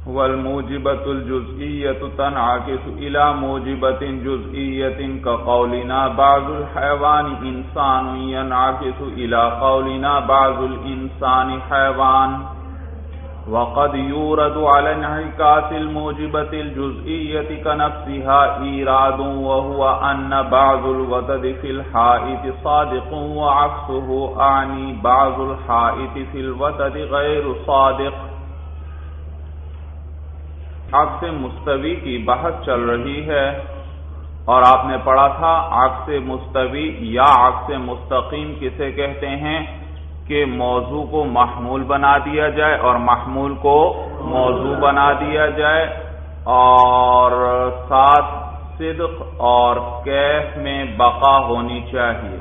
والموجبة الجزئية تنعكس إلى موجبة جزئية كقولنا بعض الحيوان إنسان ينعكس إلى قولنا بعض الإنسان حيوان. وقد يورد على انعكاس الموجبة الجزئية كنفسها إيراد وهو أن بعض الوتد في الحائط صادق وعكسه أعني بعض الحائط في الوتد غير صادق. عکس مستوی کی بحث چل رہی ہے اور آپ نے پڑھا تھا عکس مستوی یا عکس مستقیم کسے کہتے ہیں کہ موضوع کو محمول بنا دیا جائے اور محمول کو موضوع بنا دیا جائے اور ساتھ صدق اور کیف میں بقا ہونی چاہیے.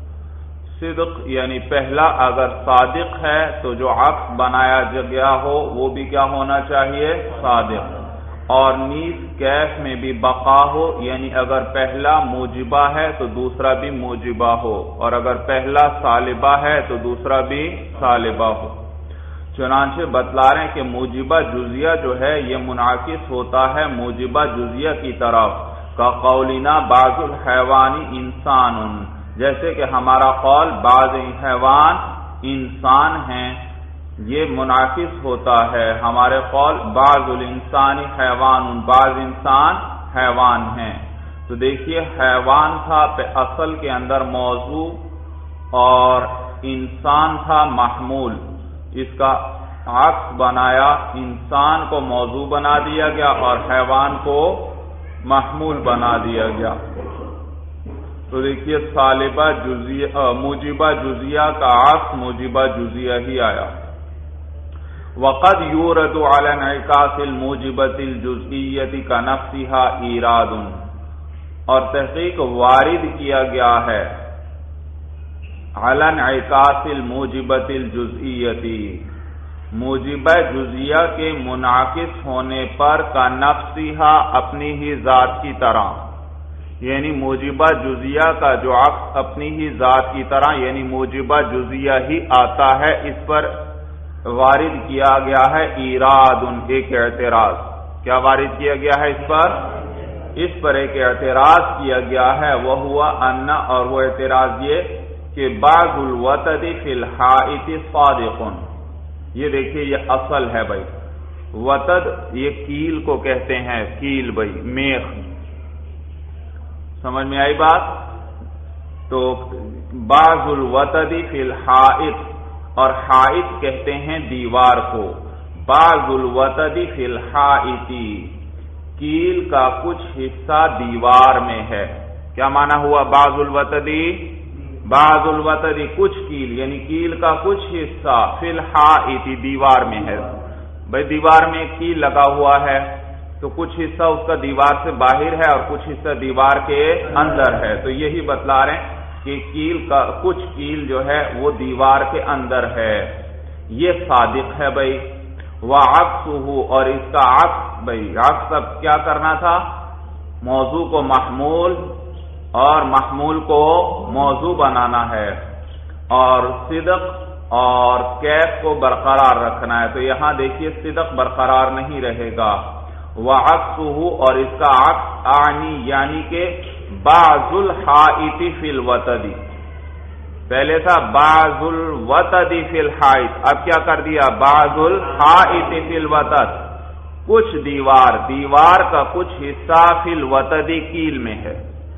صدق یعنی پہلا اگر صادق ہے تو جو عکس بنایا گیا ہو وہ بھی کیا ہونا چاہیے؟ صادق. اور نیز کیف میں بھی بقا ہو یعنی اگر پہلا موجبہ ہے تو دوسرا بھی موجبہ ہو اور اگر پہلا سالبہ ہے تو دوسرا بھی سالبہ ہو. چنانچہ بتلا رہے ہیں کہ موجبہ جزیہ جو ہے یہ منعکس ہوتا ہے موجبہ جزیہ کی طرف. کا قولنا بعض الحیوان انسان، جیسے کہ ہمارا قول بعض حیوان انسان ہیں یہ منعکس ہوتا ہے ہمارے قول بعض الانسان حیوان، بعض انسان حیوان ہیں. تو دیکھیے حیوان تھا اصل کے اندر موضوع اور انسان تھا محمول، اس کا عکس بنایا، انسان کو موضوع بنا دیا گیا اور حیوان کو محمول بنا دیا گیا. تو دیکھیے سالبہ جزیہ موجبہ جزیہ کا عکس موجبہ جزیہ ہی آیا. وقد يورد على انعكاس الموجبة الجزئية كنفسها ایراد، اور تحقیق وارد کیا گیا ہے على انعكاس الموجبة الجزئية موجبہ جزیہ کے منعکس ہونے پر كنفسها اپنی ہی ذات کی طرح، یعنی موجبہ جزیہ کا جو عکس اپنی ہی ذات کی طرح یعنی موجبہ جزیہ ہی آتا ہے، اس پر وارد کیا گیا ہے ایراد ایک اعتراض. کیا وارد کیا گیا ہے اس پر ایک اعتراض کیا گیا ہے وہ ہوا ان، اور وہ اعتراض یہ کہ بعض الوتد فی الحائط صادق. یہ دیکھیے یہ اصل ہے بھائی، وتد یہ کیل کو کہتے ہیں، کیل بھائی میخ، سمجھ میں آئی بات؟ تو بعض الوتد فی الحائط، اور حائط کہتے ہیں دیوار کو. بعض الوتد فی الحائط، کیل کا کچھ حصہ دیوار میں ہے. کیا معنی ہوا بعض الوتد؟ بعض الوتد کچھ کیل یعنی کیل کا کچھ حصہ فی الحائط دیوار میں ہے. بھائی دیوار میں کیل لگا ہوا ہے تو کچھ حصہ اس کا دیوار سے باہر ہے اور کچھ حصہ دیوار کے اندر ہے. تو یہی بتلا رہے ہیں کہ کیل کا کچھ کیل جو ہے وہ دیوار کے اندر ہے، یہ صادق ہے بھائی. وعکسہ، اور اس کا عکس بھائی عکس اب کیا کرنا تھا؟ موضوع کو محمول اور محمول کو موضوع بنانا ہے اور صدق اور کیف کو برقرار رکھنا ہے. تو یہاں دیکھیے صدق برقرار نہیں رہے گا. وعکسہ، اور اس کا عکس اعنی یعنی کہ بعض الحائط فی الوتد، پہلے تھا بعض الوتد فی الحائط، اب کیا کر دیا بعض الحائط فی الوتد، کچھ دیوار کا کچھ حصہ فی الوتد کیل میں ہے.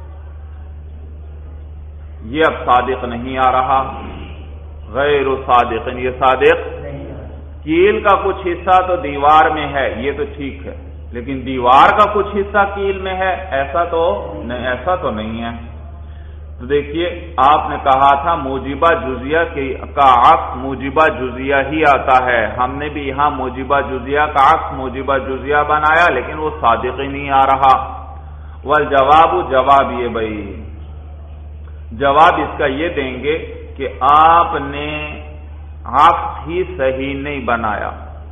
یہ اب صادق نہیں آ رہا، غیر صادق، یہ صادق کیل کا کچھ حصہ تو دیوار میں ہے یہ تو ٹھیک ہے، لیکن دیوار کا کچھ حصہ کیل میں ہے ایسا تو نہیں ہے. تو دیکھیے آپ نے کہا تھا موجبہ جزیہ کا عکس موجبہ جزیہ ہی آتا ہے، ہم نے بھی یہاں موجبہ جزیہ کا عکس موجبہ جزیہ بنایا لیکن وہ صادق ہی نہیں آ رہا. والجواب، جواب یہ بھائی جواب اس کا یہ دیں گے کہ آپ نے عکس ہی صحیح نہیں بنایا،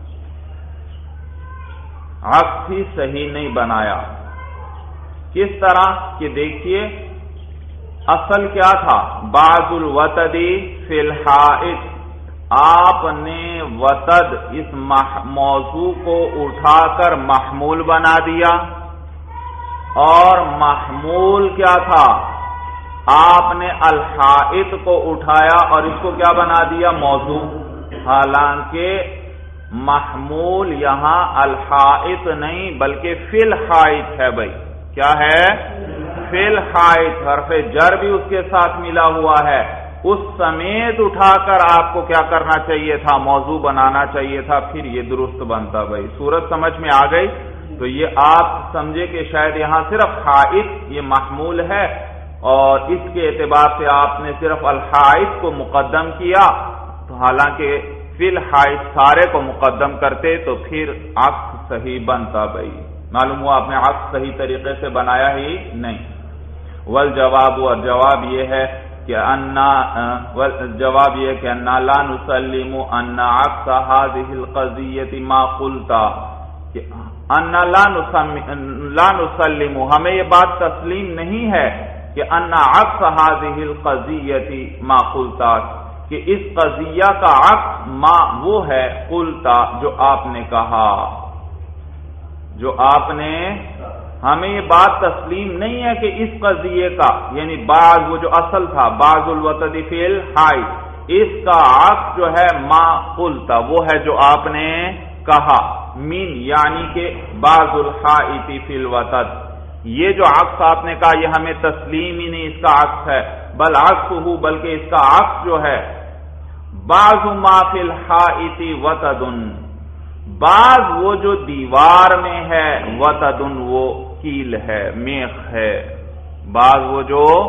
عکس ہی صحیح نہیں بنایا. کس طرح کہ دیکھیے اصل کیا تھا؟ بعض الوتد فی الحائط، آپ نے وتد اس موضوع کو اٹھا کر محمول بنا دیا، اور محمول کیا تھا؟ آپ نے الحائط کو اٹھایا اور اس کو کیا بنا دیا؟ موضوع۔ حالانکہ محمول یہاں الحائط نہیں بلکہ فی الحائط ہے بھائی۔ کیا ہے؟ فی الحائط، حرف جر بھی اس کے ساتھ ملا ہوا ہے۔ اس سمیت اٹھا کر آپ کو کیا کرنا چاہیے تھا؟ موضوع بنانا چاہیے تھا، پھر یہ درست بنتا بھائی۔ صورت سمجھ میں آ گئی؟ تو یہ آپ سمجھے کہ شاید یہاں صرف حائط یہ محمول ہے، اور اس کے اعتبار سے آپ نے صرف الحائط کو مقدم کیا، تو حالانکہ فی الحائط سارے کو مقدم کرتے تو پھر عکس صحیح بنتا بھائی۔ معلوم ہوا آپ نے عکس صحیح طریقے سے بنایا ہی نہیں۔ والجواب، اور جواب یہ ہے کہ انا لا نسلم ان عکس هذه القضیة ما قلت، کہ انا لا نسلم، ہمیں یہ بات تسلیم نہیں ہے کہ ان عکس هذه القضیة ما قلت، کہ اس قضیہ کا عکس ما وہ ہے قلت جو آپ نے کہا، جو آپ نے، ہمیں یہ بات تسلیم نہیں ہے کہ اس قضیے کا، یعنی بعض وہ جو اصل تھا بعض الوتد فی الحائط، اس کا عکس جو ہے ما قلت وہ ہے جو آپ نے کہا، من یعنی کہ بعض الحائط فی الوتد، یہ جو عکس آپ نے کہا یہ ہمیں تسلیم ہی نہیں اس کا عکس ہے، بل عکسہ، بلکہ اس کا عکس جو ہے بعض ما فی الحائط وتد، بعض وہ جو دیوار میں ہے، وتد وہ کیل ہے، میخ ہے، بعض وہ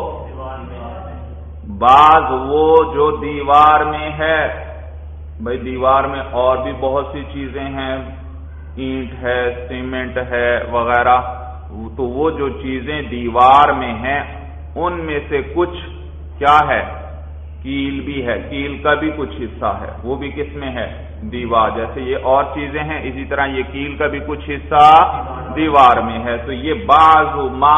جو دیوار میں ہے، بھائی دیوار میں اور بھی بہت سی چیزیں ہیں، اینٹ ہے، سیمنٹ ہے وغیرہ، تو وہ جو چیزیں دیوار میں ہیں ان میں سے کچھ کیا ہے؟ کیل بھی ہے، کیل کا بھی کچھ حصہ ہے، وہ بھی کس میں ہے؟ دیوار۔ جیسے یہ اور چیزیں ہیں اسی طرح یہ کیل کا بھی کچھ حصہ دیوار میں ہے، تو یہ بعض ما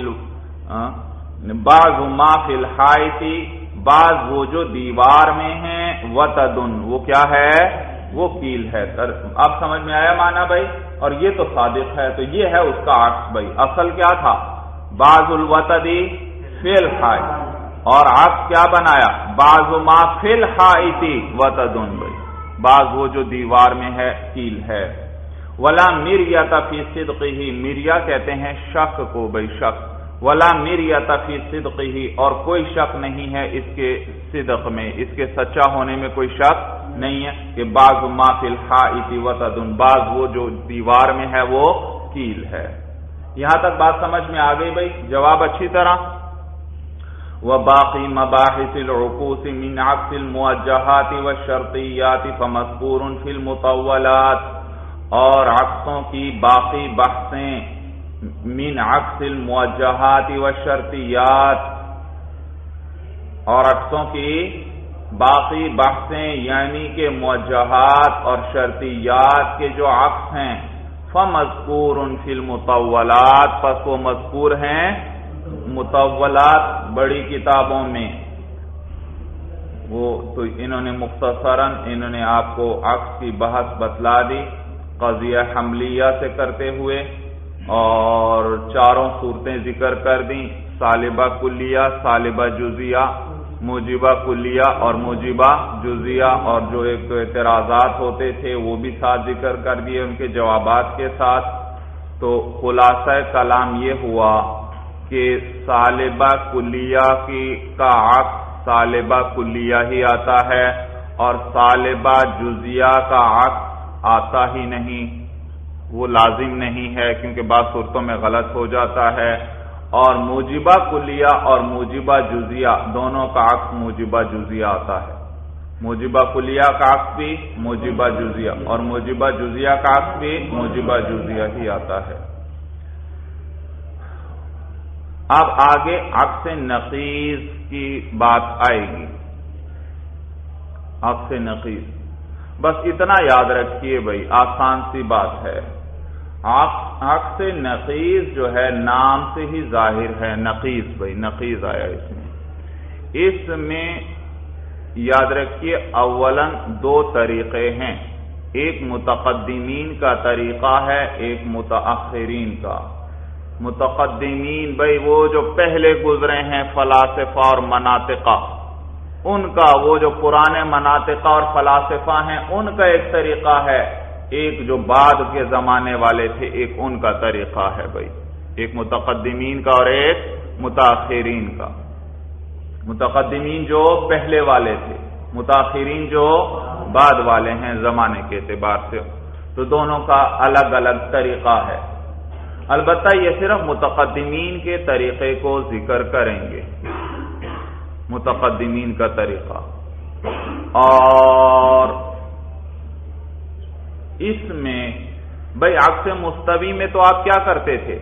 فی الحائط، بعض وہ جو دیوار میں ہیں، وتد وہ کیا ہے؟ وہ کیل ہے۔ اب سمجھ میں آیا معنی بھائی؟ اور یہ تو صادق ہے، تو یہ ہے اس کا عکس بھائی۔ اصل کیا تھا؟ بعض الوتد فی الحائط، اور عکس کیا بنایا؟ بعض ما فی الحائط وتد بھائی، بعض وہ جو دیوار میں ہے کیل ہے۔ ولا مریۃ فی صدقہ، مریا کہتے ہیں شک کو بھائی، شک۔ ولا مریۃ فی صدقہ، اور کوئی شک نہیں ہے اس کے صدق میں، اس کے سچا ہونے میں کوئی شک نہیں ہے کہ بعض ما فی الحائط وتد، بعض وہ جو دیوار میں ہے وہ کیل ہے۔ یہاں تک بات سمجھ میں آ گئی بھائی؟ جواب اچھی طرح۔ وباقی مباحث العکوس من عکس الموجہات والشرطیات فمذکور فی المطولات، اور عکسوں کی باقی بحثیں من عکس الموجہات والشرطیات، اور عکسوں کی باقی بحثیں یعنی کہ موجہات اور شرطیات کے جو عکس ہیں، فمذکور فی المطولات، پس وہ مذکور ہیں مطولات بڑی کتابوں میں۔ وہ تو انہوں نے مختصراً انہوں نے آپ کو عکس کی بحث بتلا دی قضیہ حملیہ سے کرتے ہوئے، اور چاروں صورتیں ذکر کر دیں، سالبہ کلیہ، سالبہ جزیہ، موجبہ کلیہ اور موجبہ جزیہ، اور جو ایک دو اعتراضات ہوتے تھے وہ بھی ساتھ ذکر کر دیے ان کے جوابات کے ساتھ۔ تو خلاصہ کلام یہ ہوا کہ سالبہ کلیہ کا عکس سالبہ کلیہ ہی آتا ہے، اور سالبہ جزیہ کا عکس آتا ہی نہیں، وہ لازم نہیں ہے کیونکہ بعض صورتوں میں غلط ہو جاتا ہے، اور موجبہ کلیہ اور موجبہ جزیہ دونوں کا عکس موجبہ جزیہ آتا ہے، موجبہ کلیہ کا عکس بھی موجبہ جزیہ، اور موجبہ جزیہ کا عکس بھی موجبہ جزیہ ہی آتا ہے۔ اب آگے عکس نقیض کی بات آئے گی۔ عکس نقیض بس اتنا یاد رکھیے بھائی، آسان سی بات ہے۔ عکس نقیض جو ہے نام سے ہی ظاہر ہے، نقیض بھائی، نقیض آیا اس میں یاد رکھیے اولاً دو طریقے ہیں، ایک متقدمین کا طریقہ ہے، ایک متاخرین کا۔ متقدمین بھائی وہ جو پہلے گزرے ہیں فلاسفہ اور مناطقہ، ان کا، وہ جو پرانے مناطقہ اور فلاسفہ ہیں ان کا ایک طریقہ ہے، ایک جو بعد کے زمانے والے تھے ایک ان کا طریقہ ہے بھائی، ایک متقدمین کا اور ایک متاخرین کا۔ متقدمین جو پہلے والے تھے، متاخرین جو بعد والے ہیں زمانے کے اعتبار سے، تو دونوں کا الگ الگ طریقہ ہے۔ البتہ یہ صرف متقدمین کے طریقے کو ذکر کریں گے، متقدمین کا طریقہ۔ اور اس میں بھائی عکس مستوی میں تو آپ کیا کرتے تھے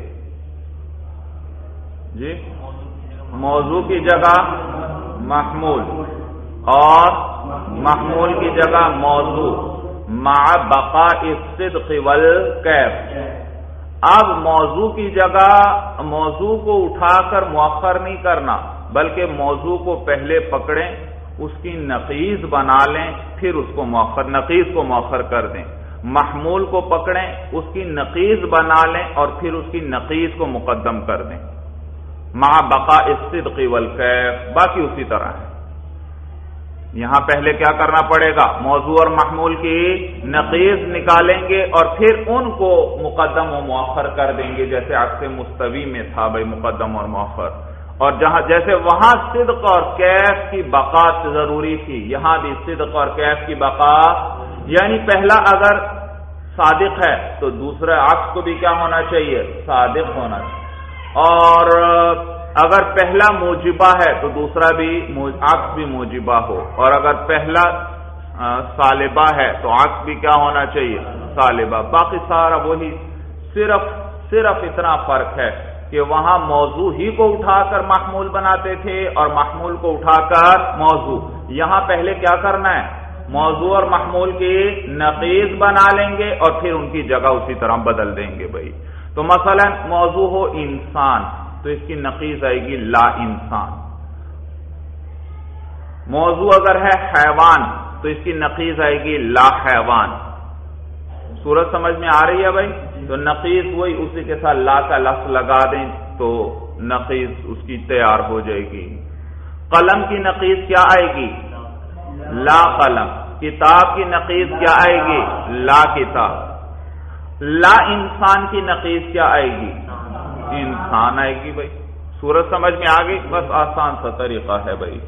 جی؟ موضوع کی جگہ محمول اور محمول کی جگہ موضوع مع بقاء الصدق والکیف۔ اب موضوع کی جگہ موضوع کو اٹھا کر مؤخر نہیں کرنا، بلکہ موضوع کو پہلے پکڑیں، اس کی نقیض بنا لیں، پھر اس کو مؤخر، نقیض کو مؤخر کر دیں۔ محمول کو پکڑیں، اس کی نقیض بنا لیں اور پھر اس کی نقیض کو مقدم کر دیں، مع بقاء الصدق والکیف، باقی اسی طرح ہے۔ یہاں پہلے کیا کرنا پڑے گا؟ موضوع اور محمول کی نقیض نکالیں گے اور پھر ان کو مقدم و مؤخر کر دیں گے، جیسے عکس مستوی میں تھا بھائی مقدم اور مؤخر، اور جہاں جیسے وہاں صدق اور کیف کی بقا ضروری تھی، یہاں بھی صدق اور کیف کی بقا، یعنی پہلا اگر صادق ہے تو دوسرے عکس کو بھی کیا ہونا چاہیے؟ صادق ہونا چاہیے، اور اگر پہلا موجبہ ہے تو دوسرا بھی عکس بھی موجبہ ہو، اور اگر پہلا سالبہ ہے تو عکس بھی کیا ہونا چاہیے؟ سالبہ۔ باقی سارا وہی، صرف اتنا فرق ہے کہ وہاں موضوع ہی کو اٹھا کر محمول بناتے تھے اور محمول کو اٹھا کر موضوع۔ یہاں پہلے کیا کرنا ہے؟ موضوع اور محمول کی نقیض بنا لیں گے اور پھر ان کی جگہ اسی طرح بدل دیں گے بھائی۔ تو مثلا موضوع ہو انسان تو اس کی نقیض آئے گی لا انسان۔ موضوع اگر ہے حیوان تو اس کی نقیض آئے گی لا حیوان۔ صورت سمجھ میں آ رہی ہے بھائی؟ تو نقیض وہی، اسی کے ساتھ لا کا لفظ لگا دیں تو نقیض اس کی تیار ہو جائے گی۔ قلم کی نقیض کیا آئے گی؟ لا قلم۔ کتاب کی نقیض کیا آئے گی؟ لا کتاب۔ لا انسان کی نقیض کیا آئے گی؟ انسان آئے گی بھائی۔ صورت سمجھ میں آ گئی؟ بس آسان سا طریقہ ہے بھائی۔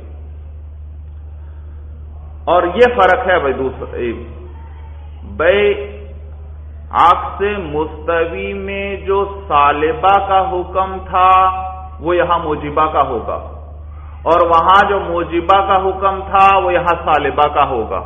اور یہ فرق ہے بھائی دوسرا بھائی، عکس مستوی میں جو سالبہ کا حکم تھا وہ یہاں موجبہ کا ہوگا، اور وہاں جو موجبہ کا حکم تھا وہ یہاں سالبہ کا ہوگا۔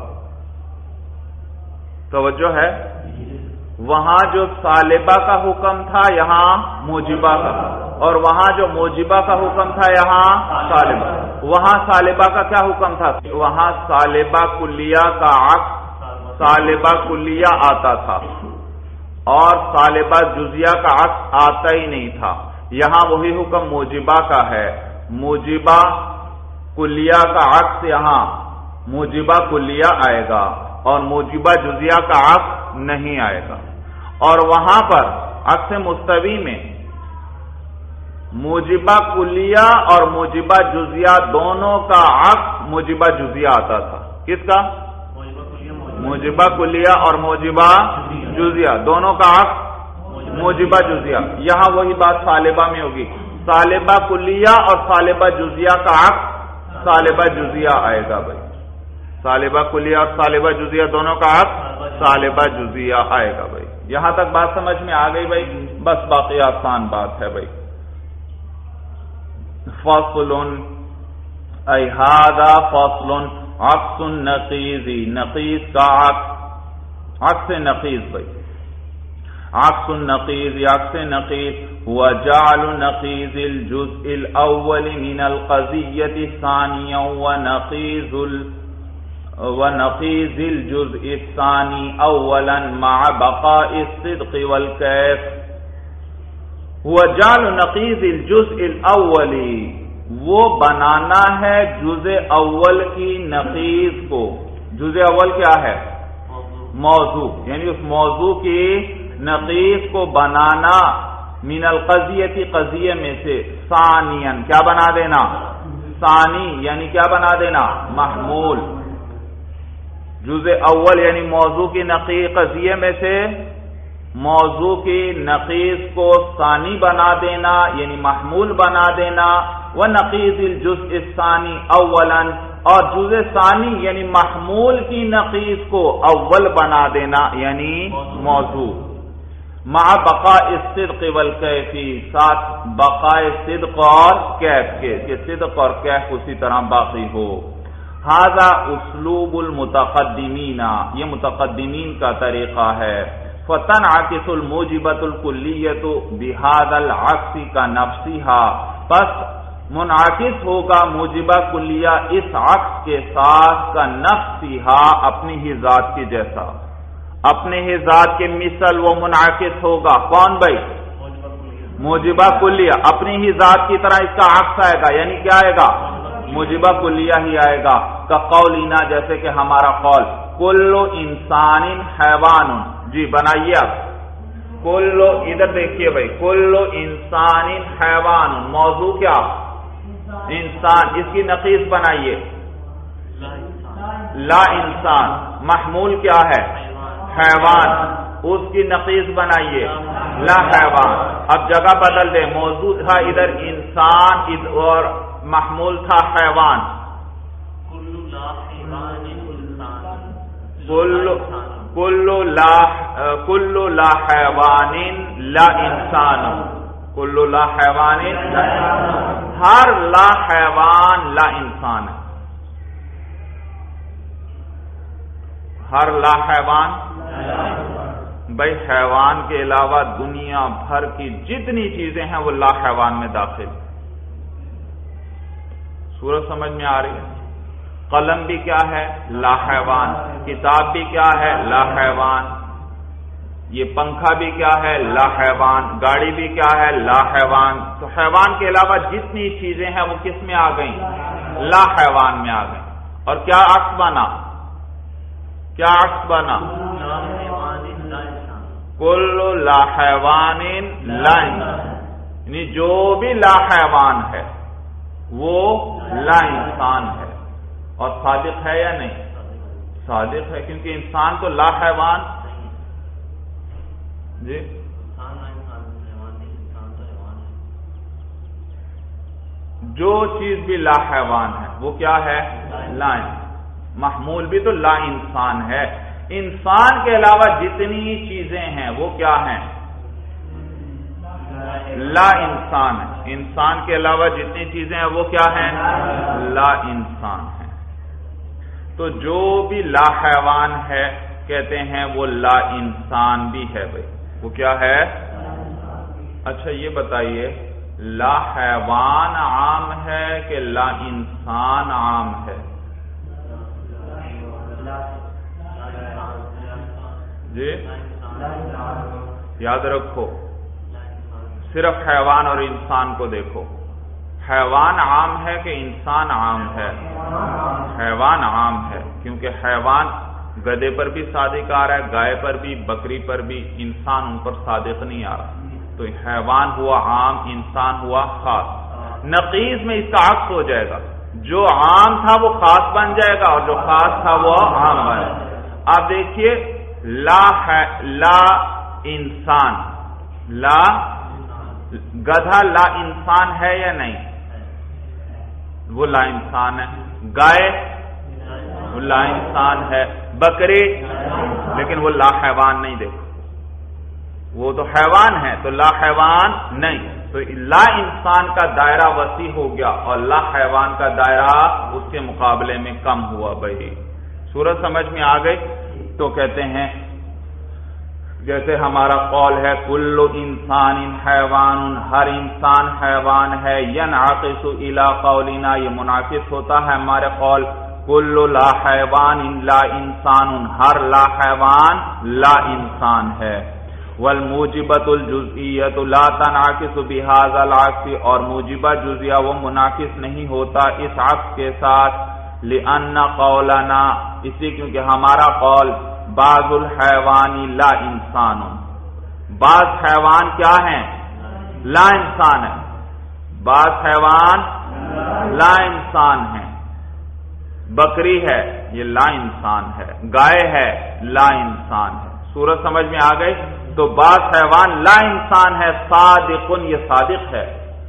توجہ ہے؟ وہاں جو سالبہ کا حکم تھا یہاں موجبہ کا، اور وہاں جو موجبہ کا حکم تھا یہاں سالبہ۔ وہاں سالبہ کا کیا حکم تھا؟ وہاں سالبہ کلیہ کا عکس سالبہ کلیہ آتا تھا اور سالبہ جزیہ کا عکس آتا ہی نہیں تھا۔ یہاں وہی حکم موجبہ کا ہے، موجبہ کلیہ کا عکس یہاں موجبہ کلیہ آئے گا اور موجبہ جزیہ کا عکس نہیں آئے گا۔ اور وہاں پر عکس مستوی میں موجبہ کلیہ اور موجبہ جزیہ دونوں کا عکس موجبہ جزیہ آتا تھا۔ کس کا؟ موجبہ کلیہ اور موجبہ جزیہ دونوں کا عکس موجبہ جزیہ۔ یہاں وہی بات سالبہ میں ہوگی، سالبہ کلیہ اور سالبہ جزیہ کا عکس سالبہ جزیہ آئے گا بھائی۔ سالبہ کلیہ اور سالبہ جزیہ دونوں کا عکس سالبہ جزیہ آئے گا بھائی۔ یہاں تک بات سمجھ میں آ گئی بھائی؟ بس باقی آسان بات ہے بھائی۔ فصل ای ھذا فصل عکس النقیض، نقیض کا عکس، عکس نقیض بھائی۔ عکس النقیض، عکس نقیض هو جعل نقیض الجزء الاول من القضیة ثانیا ونقیض الجزء الثانی اولا مع بقاء الصدق والکیف۔ هو جعل نقیض الجزء الاول، وہ بنانا ہے جز اول کی نقیض کو. جز اول کیا ہے؟ موضوع، یعنی اس موضوع کی نقیض کو بنانا. من القضیتی، قضیے میں سے. ثانیاً، کیا بنا دینا؟ ثانی، یعنی کیا بنا دینا؟ محمول. جز اول یعنی موضوع کی نقیض، قضیے میں سے موضوع کی نقیض کو ثانی بنا دینا یعنی محمول بنا دینا. وَنَقِيضِ الْجُزْءِ الثَّانِي أَوَّلًا، اور جز ثانی یعنی محمول کی نقیض کو اول بنا دینا یعنی موضوع. مع بقاء الصدق والکیفی، ساتھ بقائے صدق اور کیف کے، کہ صدق اور کیف اسی طرح باقی ہو. ھذا اسلوب المتقدمین، یہ متقدمین کا طریقہ ہے. فتنعکس الموجبۃ الکلیۃ بہذا العکس کنفسھا، پس منعکس ہوگا موجبہ کلیہ اس عکس کے ساتھ کا نفسھا، اپنی ہی ذات کی جیسا، اپنے ہی ذات کے مثل وہ منعکس ہوگا. کون بھائی؟ موجبہ کلیہ، اپنی ہی ذات کی طرح اس کا عکس آئے گا، یعنی کیا آئے گا؟ موجبہ کلیہ ہی آئے گا. کا قولنا، جیسے کہ ہمارا قول. کل انسان حیوان، جی بنائیے آپ. کل، ادھر دیکھیے بھائی. کل انسان حیوان، موضوع کیا؟ انسان. اس کی نقیض بنائیے. لا انسان. محمول کیا ہے؟ حیوان. اس کی نقیض بنائیے. لا حیوان. اب جگہ بدل دیں. موضوع تھا ادھر انسان اور محمول تھا حیوان. کل لا حیوان لا انسان. کل لا حیوان لا انسان، ہر لا حیوان لا انسان ہے. ہر لا حیوان، بھائی حیوان کے علاوہ دنیا بھر کی جتنی چیزیں ہیں وہ لا حیوان میں داخل. سورج سمجھ میں آ رہی ہے؟ قلم بھی کیا ہے؟ لا حیوان. کتاب بھی کیا ہے؟ لا حیوان. یہ پنکھا بھی کیا ہے؟ لا حیوان. گاڑی بھی کیا ہے؟ لا حیوان. تو حیوان کے علاوہ جتنی چیزیں ہیں وہ کس میں آ گئیں؟ لا حیوان میں آ گئیں. اور کیا عکس بنا؟ کیا عکس بنا؟ کل لا حیوان لا انسان، یعنی جو بھی لا حیوان ہے وہ لا انسان ہے. اور صادق ہے یا نہیں؟ صادق ہے، کیونکہ انسان تو لا حیوان. جی جو چیز بھی لا حیوان ہے وہ کیا ہے؟ لا انسان. محمول بھی تو لا انسان ہے. انسان کے علاوہ جتنی چیزیں ہیں وہ کیا ہیں؟ لا انسان ہے. انسان کے علاوہ جتنی چیزیں ہیں وہ کیا ہیں؟ لا انسان ہے. تو جو بھی لا حیوان ہے کہتے ہیں وہ لا انسان بھی ہے. بھائی وہ کیا ہے؟ اچھا یہ بتائیے، لا حیوان عام ہے کہ لا انسان عام ہے؟ جی یاد رکھو، صرف حیوان اور انسان کو دیکھو. حیوان عام ہے کہ انسان عام ہے؟ حیوان عام ہے، کیونکہ حیوان گدھے پر بھی صادق آ رہا ہے، گائے پر بھی، بکری پر بھی. انسان ان پر صادق نہیں آ رہا. تو حیوان ہوا عام، انسان ہوا خاص. نقیض میں اس کا عکس ہو جائے گا. جو عام تھا وہ خاص بن جائے گا اور جو خاص تھا وہ عام بن جائے گا. آپ دیکھیے لا انسان، لا گدھا لا انسان ہے یا نہیں؟ وہ لا انسان ہے. گائے وہ لا انسان ہے. بکری لیکن وہ لا حیوان نہیں. دیکھو وہ تو حیوان ہے تو لا حیوان نہیں. تو لا انسان کا دائرہ وسیع ہو گیا اور لا حیوان کا دائرہ اس کے مقابلے میں کم ہوا. بھائی صورت سمجھ میں آ گئی؟ تو کہتے ہیں جیسے ہمارا قول ہے کل انسان حیوان، ہر انسان حیوان ہے. ینعکس الی قولنا، یہ منعکس ہوتا ہے ہمارے قول کل لا حیوان لا انسان، ہر لا حیوان لا انسان ہے. والموجبۃ الجزئیۃ لا تنعکس بهذا العکس، اور موجبہ جزیہ وہ منعکس نہیں ہوتا اس عکس کے ساتھ، لأن قولنا، اس لیے کیونکہ ہمارا قول بعض الحیوان لا انسان، بعض حیوان کیا ہیں؟ لا انسان ہے، بعض حیوان لا انسان ہے، بکری ہے یہ لا انسان ہے، گائے ہے لا انسان ہے، سورج سمجھ میں آ گئی؟ تو بعض حیوان لا انسان ہے، صادق یہ صادق ہے،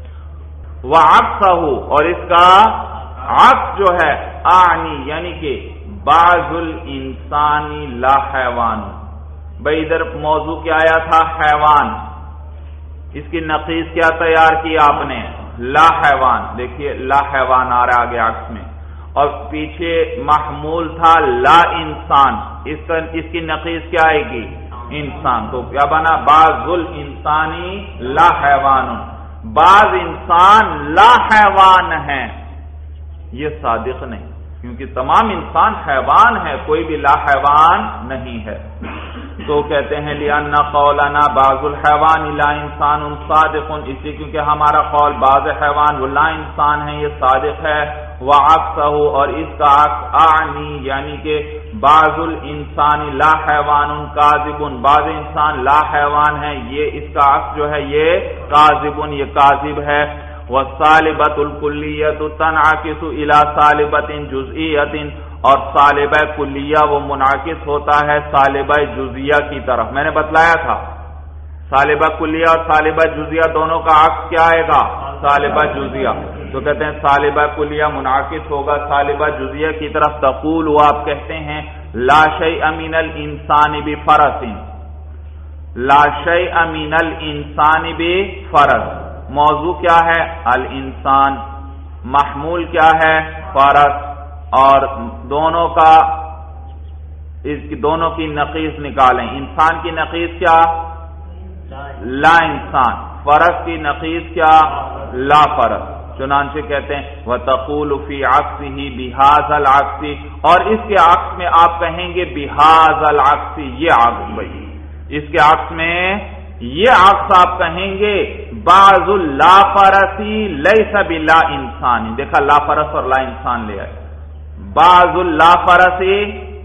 وعکسہ، اور اس کا عکس جو ہے اعنی یعنی کہ بعض الانسانی لا حیوان، بھائی ادھر موضوع کیا آیا تھا؟ حیوان، اس کی نقیض کیا تیار کی آپ نے؟ لا حیوان، دیکھیے لا حیوان آ رہا آگے عکس میں، اور پیچھے محمول تھا لا انسان، اس کی نقیض کیا آئے گی؟ انسان، تو کیا بنا؟ بعض الانسانی لا حیوان، بعض انسان لا حیوان ہیں، یہ صادق نہیں، کیونکہ تمام انسان حیوان ہے، کوئی بھی لا حیوان نہیں ہے۔ تو کہتے ہیں لأن قولنا بعض الحیوان لا انسان صادق، اس لیے کیونکہ ہمارا قول بعض حیوان وہ لا انسان ہے یہ صادق ہے، وعکسہ، اور اس کا عکس اعنی یعنی کہ بعض الانسان لا حیوان کاذب، بعض انسان لا حیوان ہے، یہ اس کا عکس جو ہے یہ کاذب، یہ کاذب ہے۔ والصالبۃ الکلیۃ تنعکس الی صالبۃ جزئیۃ، اور صالبہ کلیہ وہ منعکس ہوتا ہے صالبہ جزیہ کی طرف، میں نے بتلایا تھا صالبہ کلیہ اور صالبہ جزیہ دونوں کا عکس کیا آئے گا؟ صالبہ جزیہ، تو کہتے ہیں صالبہ کلیہ منعکس ہوگا صالبہ جزیہ کی طرف، تقول، وہ آپ کہتے ہیں لا شیء من الانسان بفرس، لا شیء من الانسان بفرس، موضوع کیا ہے؟ الانسان، محمول کیا ہے؟ فرس، اور دونوں کی نقیض نکالیں، انسان کی نقیض کیا؟ لا انسان، فرس کی نقیض کیا؟ لا فرس، چنانچہ کہتے ہیں وَتَقُولُ فِي عَكْسِهِ بِهَذَا الْعَكْسِ، اور اس کے عکس میں آپ کہیں گے بِهَذَا الْعَكْسِ، یہ عکس بھائی، اس کے عکس میں یہ عکس آپ کہیں گے بعض لا فرسی لیس بلا انسانی، دیکھا لا فرس اور لا انسان لے آئے، بعض لا فرسی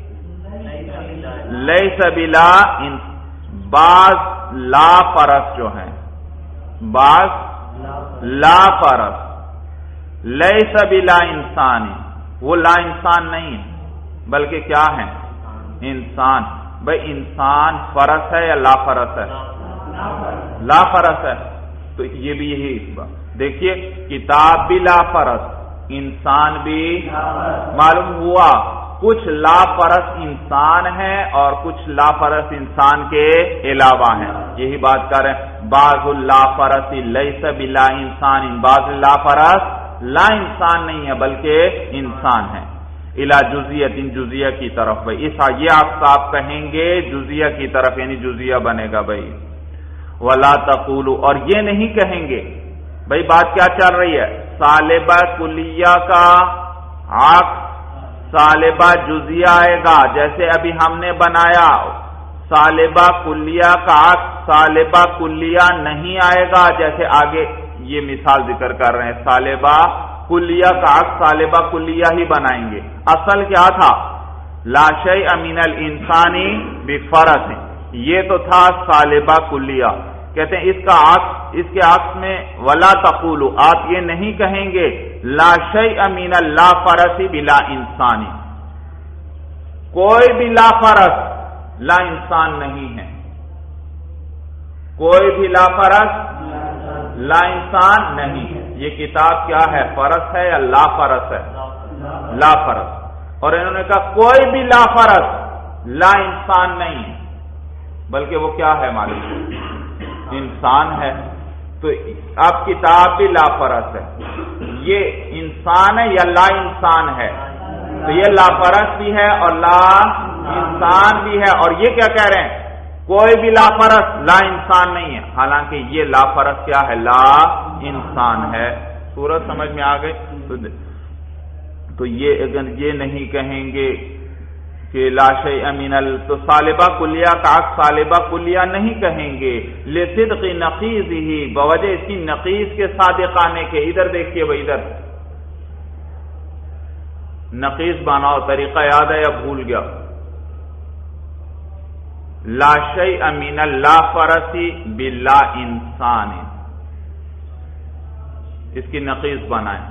لیس بلا، بعض لا فرس جو ہیں، بعض لا فرس لیس بلا انسانی، وہ لا انسان نہیں ہے بلکہ کیا ہے؟ انسان، بھائی انسان فرس ہے یا لا فرس ہے؟ لا فرس ہے، تو یہ بھی یہی دیکھیے کتاب بھی لا فرس، انسان بھی، معلوم ہوا کچھ لا فرس انسان ہیں اور کچھ لا فرس انسان کے علاوہ ہیں، یہی بات کر رہے ہیں بعض لا فرس لیس بلا انسان، بعض لا فرس لا انسان نہیں ہے بلکہ انسان ہے، الی جزیۃ جزیہ کی طرف، بھائی اس یہ آپ کہیں گے جزیہ کی طرف، یعنی جزیہ بنے گا بھائی، ولا تقولوا، اور یہ نہیں کہیں گے، بھائی بات کیا چل رہی ہے؟ صالبہ کلیہ کا عکس صالبہ جزیہ آئے گا، جیسے ابھی ہم نے بنایا صالبہ کلیہ کا عکس صالبہ کلیہ نہیں آئے گا، جیسے آگے یہ مثال ذکر کر رہے ہیں صالبہ کلیہ کا عکس صالبہ کلیہ ہی بنائیں گے، اصل کیا تھا؟ لا شیء من الانسان بفرس، یہ تو تھا صالبہ کلیہ، کہتے ہیں اس کے عکس میں ولا تقولوا، آپ یہ نہیں کہیں گے لا شیء من لا فرس بلا انسانی، کوئی بھی لا فرس لا انسان نہیں ہے، کوئی بھی لا فرس لا انسان نہیں ہے، یہ کتاب کیا ہے؟ فرس ہے یا لا فرس ہے؟ لا فرس، اور انہوں نے کہا کوئی بھی لا فرس لا انسان نہیں ہے بلکہ وہ کیا ہے؟ معلوم انسان ہے، تو اب کتاب بھی لا فرس ہے، یہ انسان ہے یا لا انسان ہے؟ تو یہ لا فرس بھی ہے اور لا انسان بھی ہے، اور یہ کیا کہہ رہے ہیں؟ کوئی بھی لا فرس لا انسان نہیں ہے، حالانکہ یہ لا فرس کیا ہے؟ لا انسان ہے، سورج سمجھ میں آ گئی؟ تو یہ نہیں کہیں گے کہ لا شیء من تو صالبہ کلیہ کا عکس صالبہ کلیہ نہیں کہیں گے، لصدق نقیضہ، بوجہ اس کی نقیض کے صادق آنے کے۔ ادھر دیکھیے بھائی، ادھر نقیض بناؤ، طریقہ یاد ہے یا بھول گیا؟ لا شیء من لا فرسی بلا انسان، اس کی نقیض بنائیں۔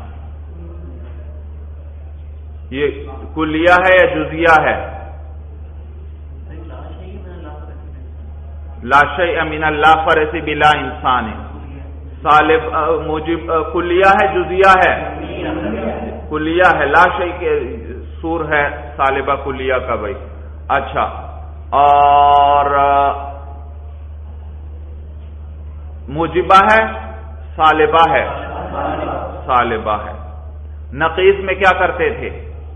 یہ کلیہ ہے یا جزیہ ہے؟ لا شیء من لا فرسی بلا انسان، صالب موجب کلیہ ہے جزیہ ہے؟ کلیہ ہے، لا شیء کے سور ہے صالبہ کلیہ کا بھائی۔ اچھا، اور موجبہ ہے صالبہ ہے؟ صالبہ ہے۔ نقیض میں کیا کرتے تھے؟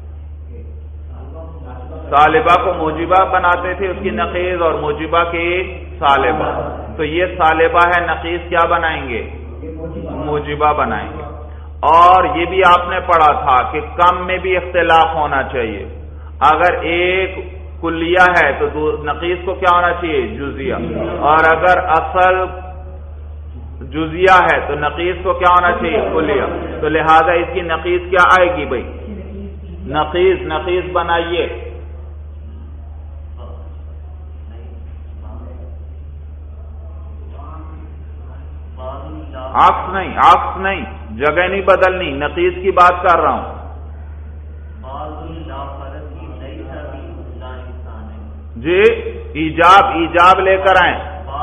صالبہ کو موجبہ بناتے تھے، اس کی نقیض، اور موجبہ کی صالبہ۔ تو یہ صالبہ ہے، نقیض کیا بنائیں گے؟ موجبہ بنائیں گے۔ اور یہ بھی آپ نے پڑھا تھا کہ کم میں بھی اختلاف ہونا چاہیے، اگر ایک کلیہ ہے تو نقیض کو کیا ہونا چاہیے؟ جزیہ، اور اگر اصل جزیہ ہے تو نقیض کو کیا ہونا چاہیے؟ کلیہ۔ تو لہذا اس کی نقیض کیا آئے گی بھائی؟ نقیض بنائیے۔ عکس نہیں، جگہ نہیں بدلنی، نقیض کی بات کر رہا ہوں۔ جی ایجاب لے کر آئیں۔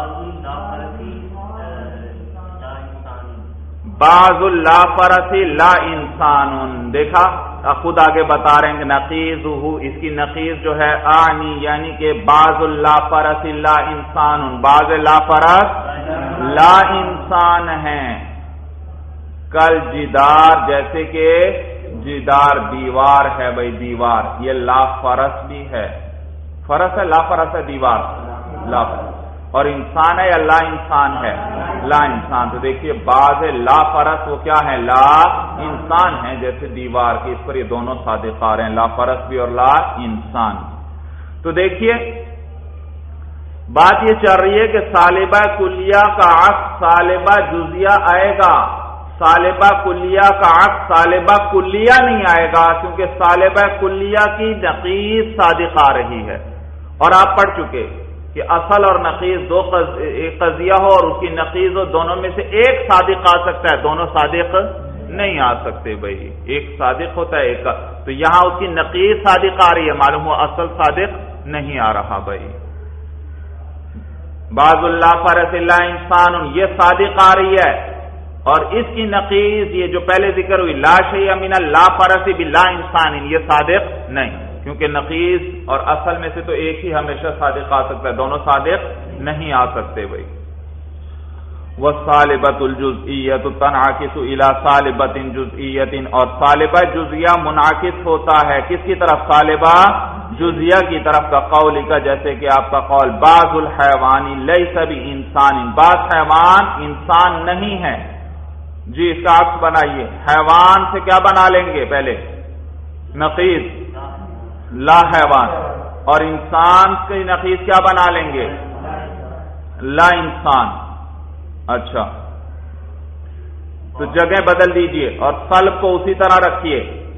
بعض لا فرسی لا انسان، دیکھا خود آگے بتا رہے ہیں کہ نقیض اس کی نقیض جو ہے آنی، یعنی کہ بعض لا فرسی لا انسان، بعض لا فرس لا انسان ہیں، کل جدار، جیسے کہ جدار دیوار ہے بھائی، دیوار یہ لا فرس بھی ہے، فرس ہے لا فرس ہے دیوار لا فرس، اور انسان ہے یا لا انسان ہے؟ لا انسان۔ تو دیکھیے بعض لا فرس وہ کیا ہے؟ لا انسان ہے، جیسے دیوار کی، اس پر یہ دونوں صادق آ رہے ہیں، لا فرس بھی اور لا انسان۔ تو دیکھیے بات یہ چل رہی ہے کہ صالبہ کلیہ کا عکس صالبہ جزیہ آئے گا، صالبہ کلیہ کا عکس صالبہ کلیہ نہیں آئے گا، کیونکہ صالبہ کلیہ کی نقیض صادق آ رہی ہے۔ اور آپ پڑھ چکے کہ اصل اور نقیض ایک قضیہ ہو اور اس کی نقیض ہو، دونوں میں سے ایک صادق آ سکتا ہے، دونوں صادق نہیں آ سکتے بھائی، ایک صادق ہوتا ہے ایک کا۔ تو یہاں اس کی نقیض صادق آ رہی ہے، معلوم ہوا اصل صادق نہیں آ رہا بھائی۔ بعض لا فرس لا انسان، یہ صادق آ رہی ہے، اور اس کی نقیض یہ جو پہلے ذکر ہوئی لا شیء من لا فرس بلا انسان، یہ صادق نہیں، کیونکہ نقیض اور اصل میں سے تو ایک ہی ہمیشہ صادق آ سکتا ہے، دونوں صادق نہیں آ سکتے بھائی۔ والصالبۃ الجزئیۃ تنعکس الی صالبۃ جزئیۃ، اور صالبہ جزیہ منعکس ہوتا ہے کس کی طرف؟ صالبہ جزیہ کی طرف، کا قول کا، جیسے کہ آپ کا قول بعض الحیوان لیس بانسان، بعض حیوان انسان نہیں ہے۔ جی اس کا عکس بنائیے، حیوان سے کیا بنا لیں گے پہلے؟ نقیض لا حیوان، اور انسان کی نقیض کیا بنا لیں گے؟ لا انسان۔ اچھا تو جگہ بدل دیجئے اور صلب کو اسی طرح رکھیے،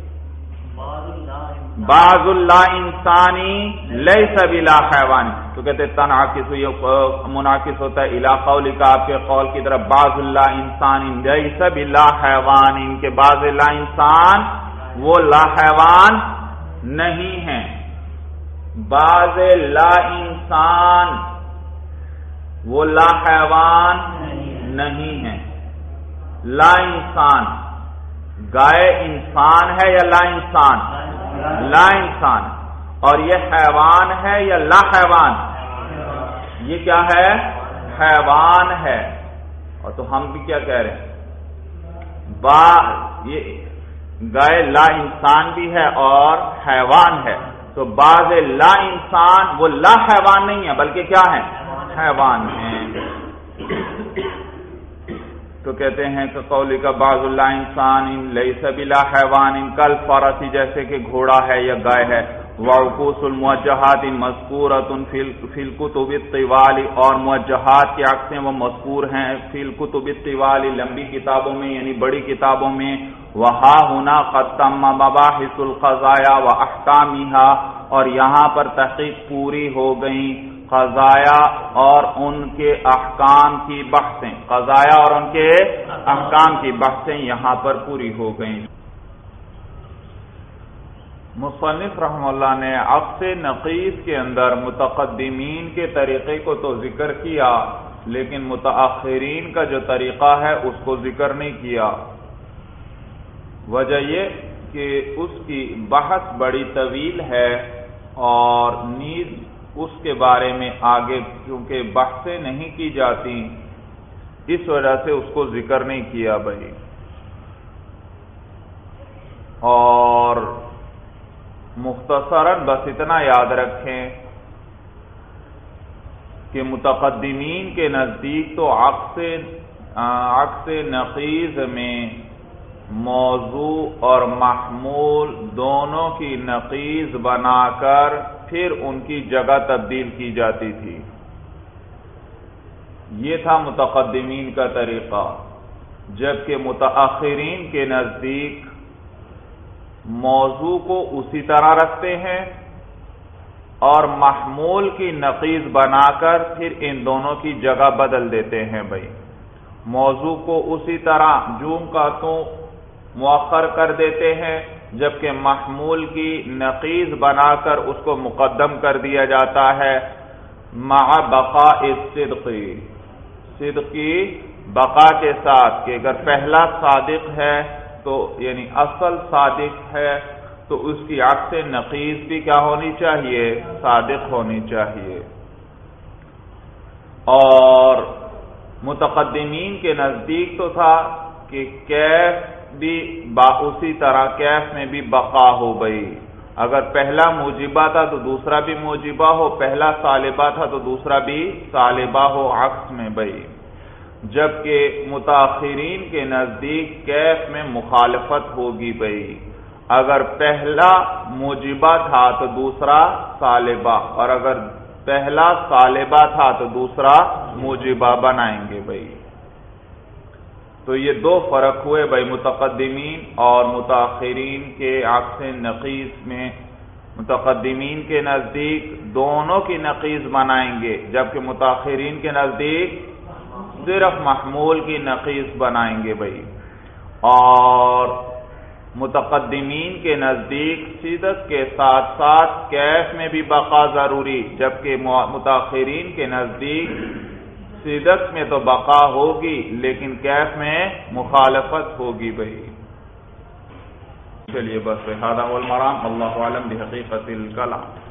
بعض لا انسانی لیس بلا حیوان، تو کہتے تنعکس، یہ منعکس ہوتا ہے الی قولی کا، آپ کے قول کی طرف، بعض لا انسانی لیس بلا حیوان، ان کے بعض لا انسان وہ لا حیوان نہیں ہیں، بعض لا انسان وہ لا حیوان نہیں ہیں۔ لا انسان گائے انسان ہے یا لا انسان؟ لا انسان، اور یہ حیوان ہے یا لا حیوان؟ یہ کیا ہے؟ حیوان ہے۔ اور تو ہم بھی کیا کہہ رہے ہیں؟ یہ گائے لا انسان بھی ہے اور حیوان ہے، تو بعض لا انسان وہ لا حیوان نہیں ہے بلکہ کیا ہے؟ حیوان ہیں۔ تو کہتے ہیں کہ قولی کا بعض لا انسان لیس بلا حیوان کل فرسی، جیسے کہ گھوڑا ہے یا گائے ہے، وعکوس الموجہات مذکورۃ فی الکتب الطوال، اور موجہات کی عکسیں وہ مذکور ہیں فی الکتب الطوال، لمبی کتابوں میں یعنی بڑی کتابوں میں. وہا ہنا قد تم مباحث القضایا واحکامها، اور یہاں پر تحقیق پوری ہو گئی قضایا اور ان کے احکام کی بحثیں، قضایا اور ان کے احکام کی بحثیں یہاں پر پوری ہو گئیں. مصنف رحمہ اللہ نے عکس نقیص کے اندر متقدمین کے طریقے کو تو ذکر کیا، لیکن متاخرین کا جو طریقہ ہے اس کو ذکر نہیں کیا. وجہ یہ کہ اس کی بحث بڑی طویل ہے اور نیز اس کے بارے میں آگے کیونکہ بحثیں نہیں کی جاتی، اس وجہ سے اس کو ذکر نہیں کیا بھائی. اور مختصراً بس اتنا یاد رکھیں کہ متقدمین کے نزدیک تو عکس نقیض میں موضوع اور محمول دونوں کی نقیض بنا کر پھر ان کی جگہ تبدیل کی جاتی تھی. یہ تھا متقدمین کا طریقہ، جبکہ متاخرین کے نزدیک موضوع کو اسی طرح رکھتے ہیں اور محمول کی نقیض بنا کر پھر ان دونوں کی جگہ بدل دیتے ہیں بھائی. موضوع کو اسی طرح جوں کا توں مؤخر کر دیتے ہیں، جبکہ محمول کی نقیض بنا کر اس کو مقدم کر دیا جاتا ہے. مع بقاء الصدق، صدق کی بقا کے ساتھ کہ اگر پہلا صادق ہے تو یعنی اصل صادق ہے تو اس کی عکس نقیض بھی کیا ہونی چاہیے؟ صادق ہونی چاہیے. اور متقدمین کے نزدیک تو تھا کہ کیف بھی اسی طرح کیف میں بھی بقا ہو گئی. اگر پہلا موجبہ تھا تو دوسرا بھی موجبہ ہو، پہلا سالبہ تھا تو دوسرا بھی سالبہ ہو عکس میں بھائی. جبکہ متاخرین کے نزدیک کیف میں مخالفت ہوگی بھائی. اگر پہلا موجبہ تھا تو دوسرا سالبہ، اور اگر پہلا سالبہ تھا تو دوسرا موجبہ بنائیں گے بھائی. تو یہ دو فرق ہوئے بھائی متقدمین اور متاخرین کے عکس نقیض میں. متقدمین کے نزدیک دونوں کی نقیض بنائیں گے، جبکہ متاخرین کے نزدیک صرف محمول کی نقیض بنائیں گے بھائی. اور متقدمین کے نزدیک صدق کے ساتھ ساتھ کیف میں بھی بقا ضروری، جبکہ متاخرین کے نزدیک صدق میں تو بقا ہوگی لیکن کیف میں مخالفت ہوگی بھائی. چلیے بس هذا هو المرام، اللہ اعلم بحقیقت الکلام.